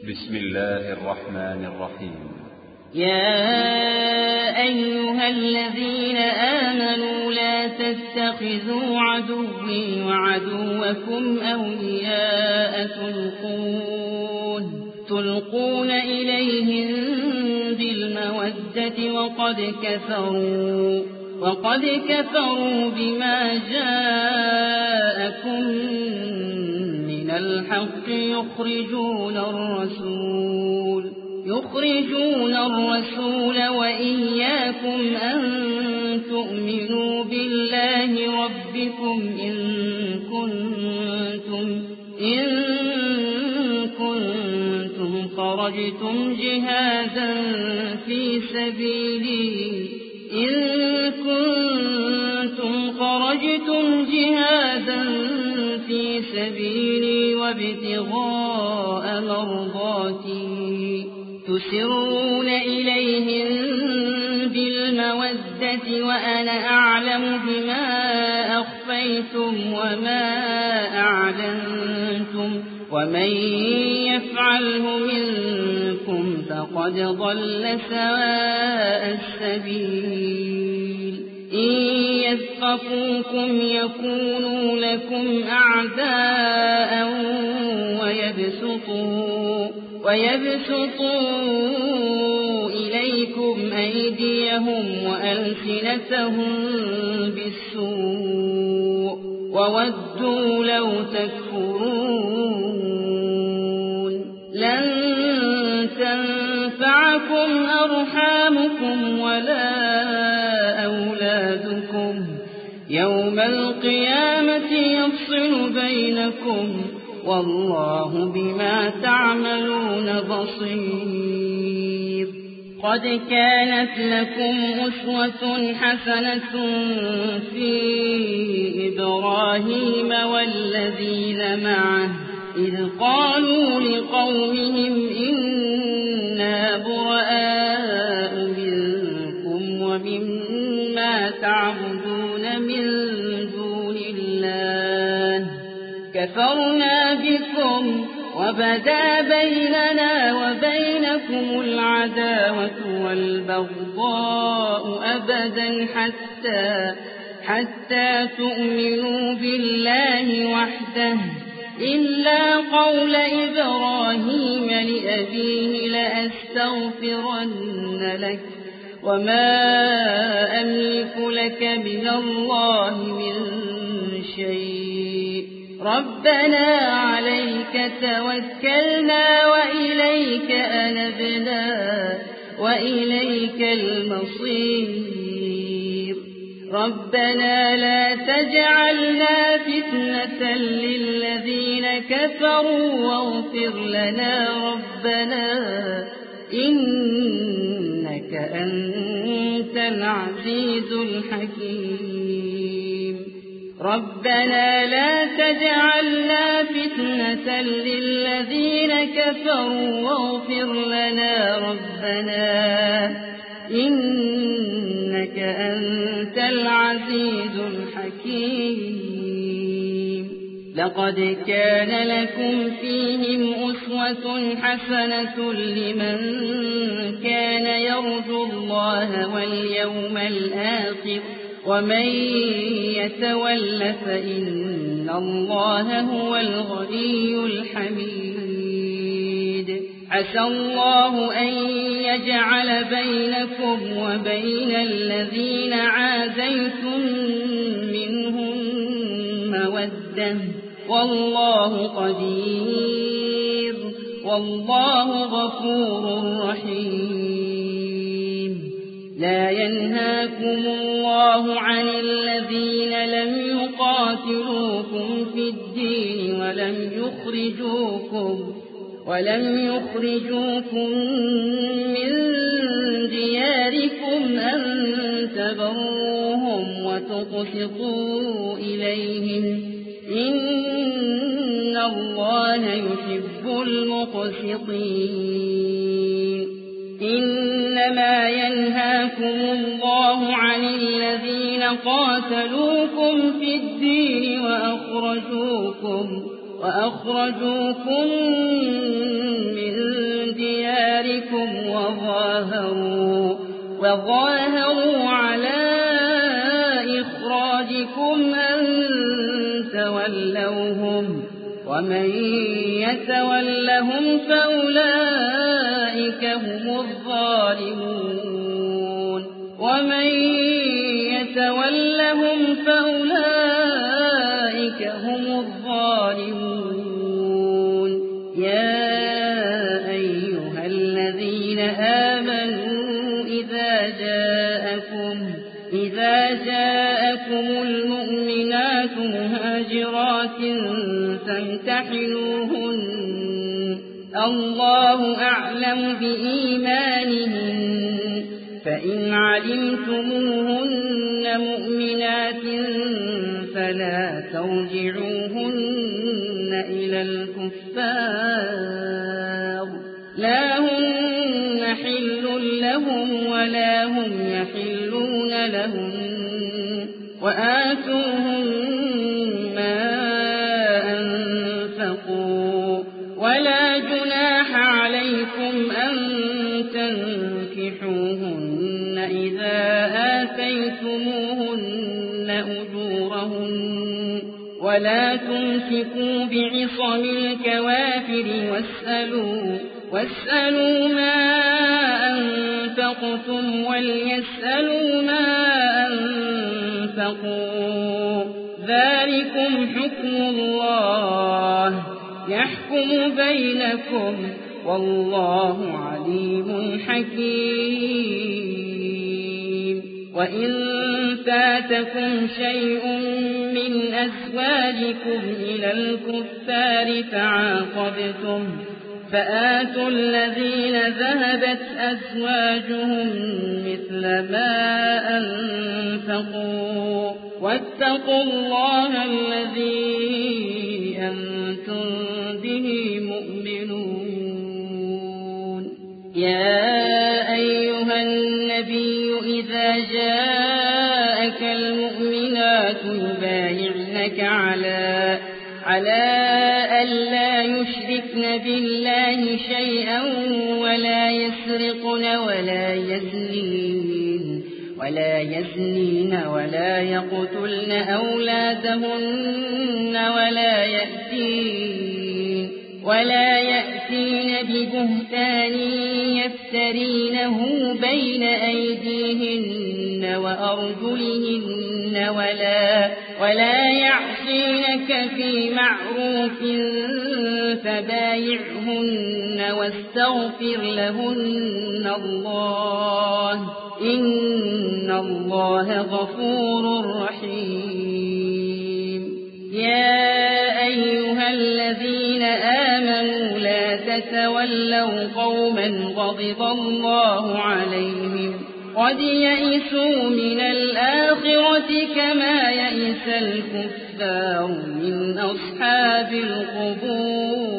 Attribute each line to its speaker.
Speaker 1: بسم الله الرحمن الرحيم.
Speaker 2: يا أيها الذين آمنوا لا تتخذوا عدوي وعدوكم أولياء تلقون إليهم بالمودة وقد كفروا بما جاءكم من الحق يخرجون الرسول وإياكم أن تؤمنوا بالله ربكم إن كنتم خرجتم جهادا في سبيلي وابتغاء مرضاتي تسرون إليهم بالمودة وأنا أعلم بما أخفيتم وما أعلنتم ومن يفعله منكم فقد ضل سواء السبيل إن يثقفوكم يكونوا لكم أعداء ويبسطوا إليكم أيديهم وألسنتهم بالسوء وودوا لو تكفرون لن تنفعكم أرحامكم ولا أولادكم يوم القيامة يفصل بينكم والله بما تعملون بصير. قد كانت لكم أسوة حسنة في إبراهيم والذين معه إذ قالوا لقومهم إنا براء منكم ومما تعبدون من دون الله كفرنا بكم وبدا بيننا وبينكم العداوة والبغضاء أبدا حتى تؤمنوا بالله وحده إلا قول إبراهيم لأبيه لأستغفرن لك وما أملك لك من الله من شيء ربنا عليك توكلنا وإليك أنبنا وإليك المصير ربنا لا تجعلنا فتنة للذين كفروا واغفر لنا ربنا إنك أنت العزيز الحكيم ربنا لا تجعلنا فتنة للذين كفروا واغفر لنا ربنا إنك أنت العزيز الحكيم. لقد كان لكم فيهم أسوة حسنة لمن كان يرجو الله واليوم الآخر ومن يتول فإن الله هو الغني الحميد. عسى الله أن يجعل بينكم وبين الذين عاديتم منهم مودة والله قدير والله غفور رحيم. لا ينهاكم الله عن الذين لم يقاتلوكم في الدين ولم يخرجوكم من دياركم أن تبروهم وتقسطوا إليهم إن الله يحب المقسطين. إنما ينهاكم الله عن الذين قاتلوكم في الدين وأخرجوكم من وظاهروا على إخراجكم أن تولوهم ومن يتولهم فأولئك هم الظالمون يا أيها الذين آمنوا إذا جاءكم المؤمنات مهاجرات فامتحنوهن الله أعلم بإيمانهن فإن علمتموهن مؤمنات فلا ترجعوهن إلى الكفار لا هن حل لهم ولا هم يحلون لهم وآتوهم ما أنفقوا ولا جناح عليكم أن تنكحوهن إذا آتيتموهن أجورهن ولا تمسكوا بعصم الكوافر واسألوا ما أنفقتم وليسألوا ما أنفقوا ذلكم حكم الله يحكم بينكم والله عليم حكيم وإن فاتكم شيء من أزواجكم إلى الكفار فعاقبتم فآتوا الذين ذهبت أزواجهم مثل ما أنفقوا واتقوا الله الذي أنتم به مؤمنون يا أيها النبي إذا جاءك المؤمنات يبايعنك على ألا يشركن بالله شيئا ولا يسرقن ولا يزنين ولا يقتلن أولادهن ولا يأتين ببهتان يفترينه بين أيديهن وأرجلهن ولا يعصينك في معروف فبايعهن واستغفر لهن الله إن الله غفور رحيم يا أيها الذين آمنوا لا تتولوا قوما غضب الله عليهم قد يئسوا من الآخرة كما يئس الكفار من أصحاب القبور